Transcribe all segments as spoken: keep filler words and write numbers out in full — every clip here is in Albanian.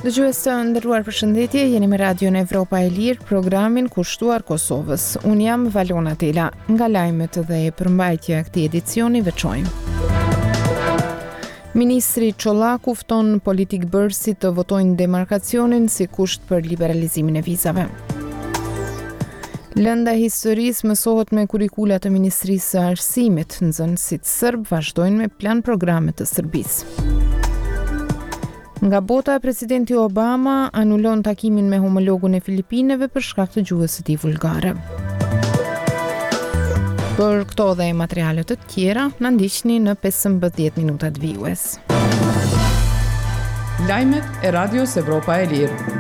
Dëgjues të nderuar, përshëndetje, jeni me Radion Evropa e Lirë, programin kushtuar Kosovës. Unë jam Valona Tela, nga lajmet dhe përmbajtja e këtij edicioni veçojmë. Ministri Çollaku fton politik bërësit të votojnë demarkacionin si kusht për liberalizimin e vizave. Lënda historisë mësohet me kurrikula të Ministrisë së Arsimit. Nxënësit serb vazhdojnë me plan programe të Serbisë. Nga bota, presidenti Obama anulon takimin me homologun e Filipineve për shkak të gjuhës së tij vulgare. Për këto dhe materiale të tjera, na ndiqni në pesëmbëdhjetë minutat vijues. Lajmet e Radios Evropa e Lirë.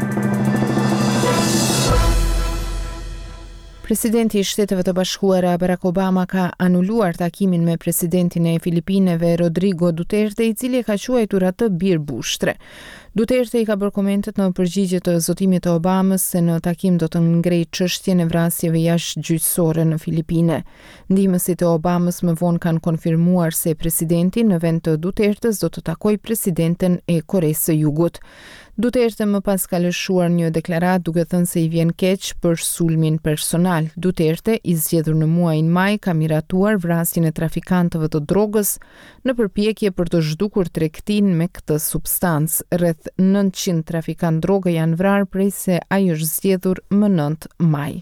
Presidenti i Shteteve të Bashkuara Barack Obama ka anuluar takimin me presidentin e Filipineve Rodrigo Duterte, i cili ka quajtur atë bir bushtre. Duterte i ka bërë komentet në përgjigje të zotimit të Obamës se në takim do të ngrej çështjen e vrasjeve jashtëgjyqësore në Filipine. Ndihmësit e Obamës më vonë kanë konfirmuar se presidenti në vend të Dutertes do të takojë presidenten e Koresë së Jugut. Duterte më pas ka lëshuar një deklaratë duke thënë se i vjen keq për sulmin personal. Duterte, i zgjedhur në muajin maj, ka miratuar vrasjen e trafikantëve të drogës në përpjekje për të zhdukur tregtinë me këtë substancë. Rreth nëntëqind trafikantë droge janë vrarë prej se ai është zgjedhur më nëntë maj.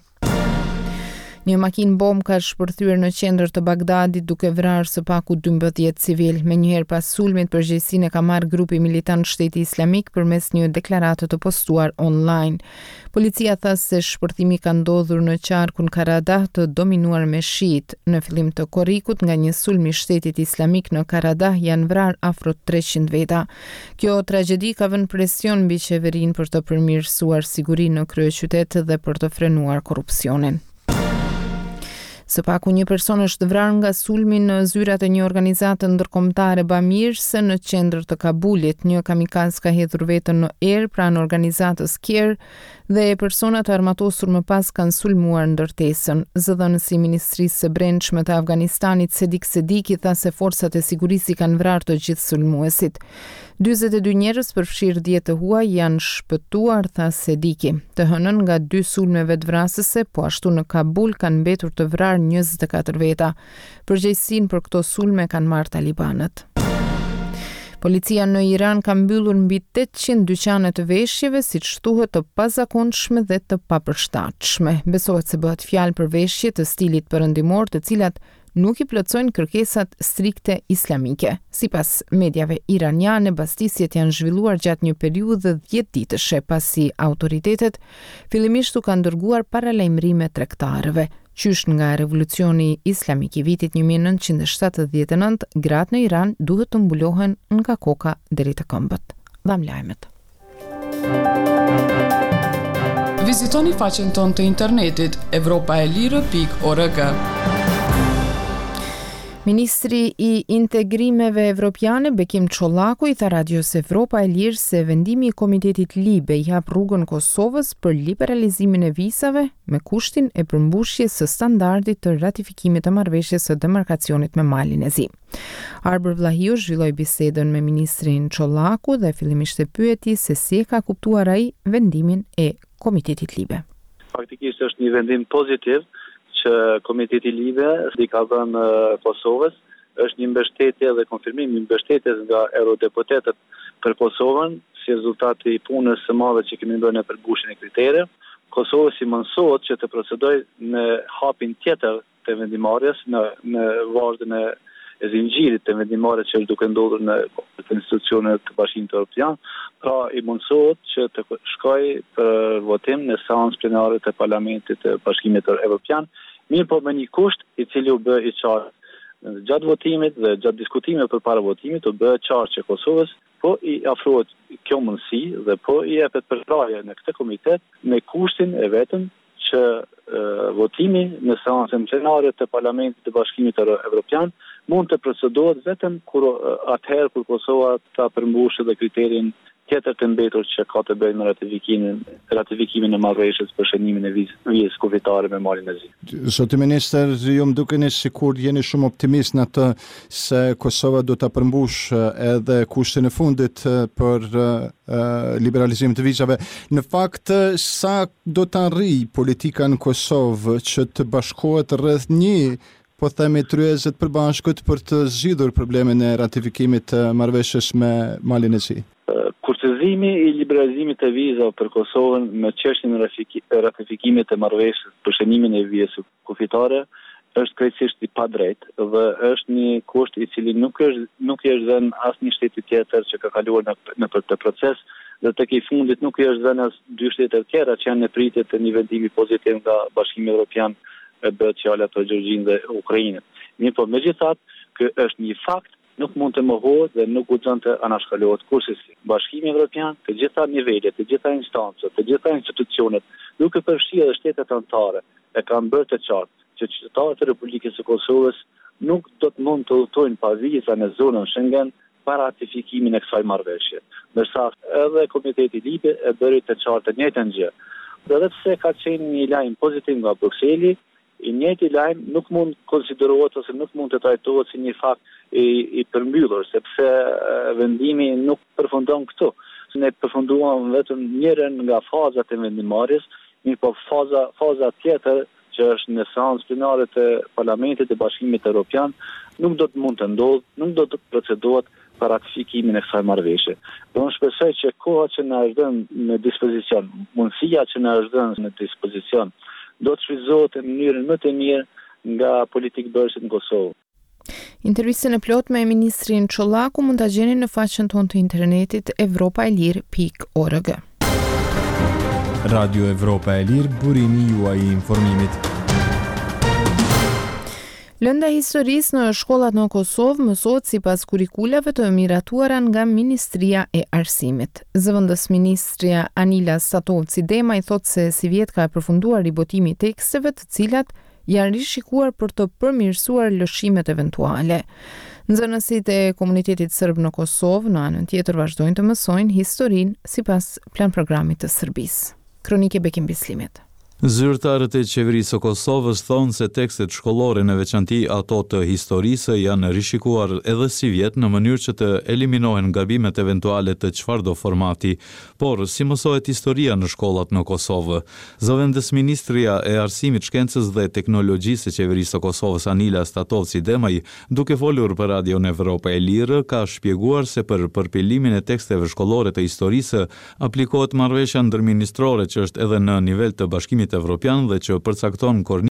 Një makinë bombë ka shpërthyer në qendër të Bagdadit duke vrarë së paku dymbëdhjetë civil. Menjëherë pas sulmit, përgjegjësinë e ka marrë grupi militant Shteti Islamik përmes një deklarate të postuar online. Policia tha se shpërthimi ka ndodhur në qarkun Karadah të dominuar me shiit. Në fillim të korrikut, nga një sulm i Shtetit Islamik në Karadah janë vrarë afro treqind veta. Kjo tragjedi ka vënë presion mbi qeverinë për të përmirësuar sigurinë në kryeqytet dhe për të frenuar korrupsionin. Së paku një person është vrarë nga sulmi në zyrat e një organizate ndërkombëtare bamirëse në qendër të Kabulit. Një kamikaz ka hedhur veten në erë pranë organizatës Kier dhe persona të armatosur më pas kanë sulmuar ndërtesën. Zëdhënësi i Ministrisë së Brendshme të Afganistanit Sedik Sediki tha se forcat e sigurisë kanë vrarë të gjithë sulmuesit. dyzet e dy njerëz përfshirë dhjetë të huaj janë shpëtuar, tha Sediki. Të hënën nga dy sulme vetvrasëse, po ashtu në Kabul kanë mbetur të vrarë njëzet e katër veta. Përgjegjësinë për këto sulme kanë marrë talibanët. Policia në Iran ka mbyllur mbi tetëqind dyqane të veshjeve, siç thuhet të pazakonshme dhe të papërshtatshme. Besohet se bëhet fjalë për veshje të stilit perëndimor, të cilat nuk i plotësojnë kërkesat strikte islamike. Sipas mediave iraniane, bastisjet janë zhvilluar gjatë një periudhe dhjetë ditëshe, pasi autoritetet fillimisht u kanë dërguar paralajmërime tregtarëve. Qysh nga revolucioni islamik i vitit një mijë e nëntëqind e shtatëdhjetë e nëntë, gratë në Iran duhet të mbulohen nga koka deri te këmbët. Dham lajmet. Vizitoni faqen tonë të internetit evropa e lirë pikë org. Ministri i Integrimeve Evropiane Bekim Çollaku i tha Radios Evropa e Lirë se vendimi i Komitetit Libe i hap rrugën Kosovës për liberalizimin e vizave me kushtin e përmbushjes së standardit të ratifikimit të marrëveshjes së demarkacionit me Malin e Zi. Arber Vlahiu zhvilloi bisedën me ministrin Çollaku dhe fillimisht e pyeti se si e ka kuptuar ai vendimin e Komitetit Libe. Faktikisht është një vendim pozitiv që Komiteti Libe i ka dhënë Kosovës, është një mbështetje dhe konfirmim një mbështetjes nga eurodeputetët për Kosovën, si rezultat i punës së madhe që kemi bërë në përmbushjen e kritere. Kosovës i mësohet që të procedojë në hapin tjetër të vendimarrjes, në në vazhdimën e e zinxhirit të vendimarrjes që është duke ndodhur në institucionet të Bashkimit Evropian, pra i mundsohet që të shkojë për votim në seancë plenare të Parlamentit të Bashkimit Evropian, mirë po me një kusht i cili u bë i qartë gjatë votimit dhe gjatë diskutimeve përpara votimit, u bë qartë që Kosovës po i afrohet kjo mundësi dhe po i jepet përkrahje në këtë komitet me kushtin e vetëm që uh, votimi në seancën plenare të Parlamentit të Bashkimit Evropian mund të procedohet vetëm kur atëherë kur Kosova ta përmbushë dhe kriterin tjetër të mbetur që ka të bëjë me ratifikimin ratifikimin e marrëveshjes për shënimin e vizës kufitare me Malin e Zi. Zoti minister, ju më dukeni sikur jeni shumë optimist në atë se Kosova do ta përmbushë edhe kushtin e fundit për uh, liberalizimin të vizave. Në fakt, sa do të arrijë politika në Kosovë që të bashkohet rreth një, po themi tryezet përbashkët për të zgjidhur problemin e ratifikimit të marrëveshjes me Malin e Zi? Kurtëzimi i liberalizimit të vizave për Kosovën me çështjen e ratifikimit të marrëveshjes për shënimin e vizës kufitare është krejtësisht i padrejtë dhe është një kusht i cili nuk është nuk i është dhënë asnjë shteti tjetër që ka kaluar në, në këtë proces dhe tek i fundit nuk i është dhënë as dy shtete të tjera që janë në pritje të një vendimi pozitiv nga Bashkimi Evropian e bëhet fjala për Gjergjinë dhe Ukrainën. Mirë po, megjithatë, ky është një fakt nuk mund të mohohet dhe nuk guxon të anashkalohet kurse si Bashkimi Evropian, të gjitha nivelet, të gjitha instancët, të gjitha institucionet, duke përfshirë edhe shtetet anëtare, e kanë bërë të qartë që qytetarët e Republikës së Kosovës nuk do të mund të udhtojnë pa viza në zonën Schengen pa ratifikimin e kësaj marrëveshje. Ndërsa edhe Komiteti Libe e bëri të qartë të njëjtën gjë. Dhe edhe pse ka qenë një lajm pozitiv nga Brukseli, i njëjti lajm nuk mund konsiderohet ose nuk mund të trajtohet si një fakt i, i përmbyllur, sepse vendimi nuk përfundon këtu. Ne përfunduam vetëm njërin nga fazat e vendimarrjes, mirë po faza faza tjetër që është në seancë plenare të Parlamentit të Bashkimit Evropian nuk do të mund të ndodhë, nuk do të procedohet për ratifikimin e kësaj marrëveshje. Do unë shpresoj që koha që na është dhënë në dispozicion, mundësia që na është dhënë në dispozicion, do të shfrytëzohet në mënyrën më të mirë nga politikbërësit në Kosovë. Intervistën e plot me ministrin Çollaku mund ta gjeni në faqen tonë të internetit evropa e lirë pikë org. Radio Evropa e Lirë, burimi juaj i informimit. Lënda e historisë në shkollat në Kosovë mësohet sipas kurikulave të miratuara nga Ministria e Arsimit. Zëvendës ministria Anila Statovci Dema i thotë se si vjet ka përfunduar ribotimi i teksteve të cilat janë rishikuar për të përmirësuar lëshimet eventuale. Nxënësit e komunitetit serb në Kosovë në anën tjetër vazhdojnë të mësojnë historinë sipas plan programit të Serbisë. Kronike Bekim Bislimit. Zyrtarët e qeverisë së Kosovës thonë se tekstet shkollore në veçanti ato të historisë janë rishikuar edhe si vjet në mënyrë që të eliminohen gabimet eventuale të çfarëdo formati, por si mësohet historia në shkollat në Kosovë. Zëvendës Ministria e Arsimit, Shkencës dhe Teknologjisë së qeverisë së Kosovës Anila Statovci Demaj, duke folur për Radion Evropa e Lirë, ka shpjeguar se për përpilimin e teksteve shkollore të historisë aplikohet marrëveshja ndërministrore që është edhe në nivel të Bashkimit Evropian dhe që përcakton